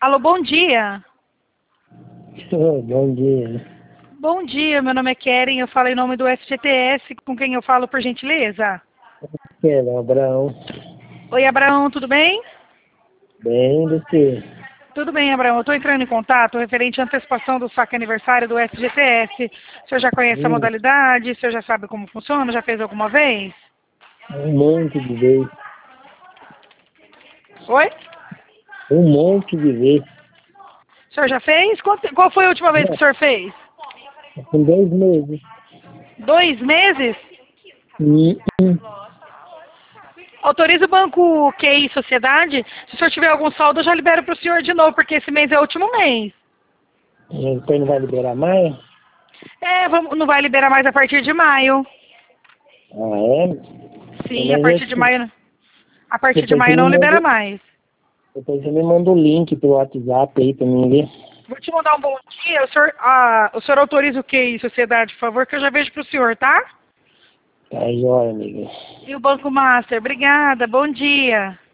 Alô, bom dia. Bom dia. Bom dia, meu nome é Keren, eu falo em nome do FGTS, com quem eu falo, por gentileza? Quero, Abraão. Oi, Abraão, tudo bem? Bem do que? Tudo bem, Abraão, eu estou entrando em contato referente à antecipação do saque aniversário do FGTS. O senhor já conhece a Hum, modalidade? O senhor já sabe como funciona? Já fez alguma vez? um monte de vez. Oi? Um monte de vez. O senhor já fez? Qual foi a última vez que o senhor fez? Com 2 meses. 2 meses? Hum, hum. Autoriza o banco QI Sociedade? Se o senhor tiver algum saldo, eu já libero para o senhor de novo, porque esse mês é o último mês. Então não vai liberar mais? Não vai liberar mais a partir de maio. Ah, é? Sim, a Mas partir de maio. A partir de depois você maio me não libera manda, mais. depois você me manda o link pelo WhatsApp aí pra mim ver. Vou te mandar um bom dia. O senhor autoriza o QI Sociedade, por favor, que eu já vejo para o senhor, tá? Tá jóia, amiga. E o Banco Master. Obrigada. Bom dia.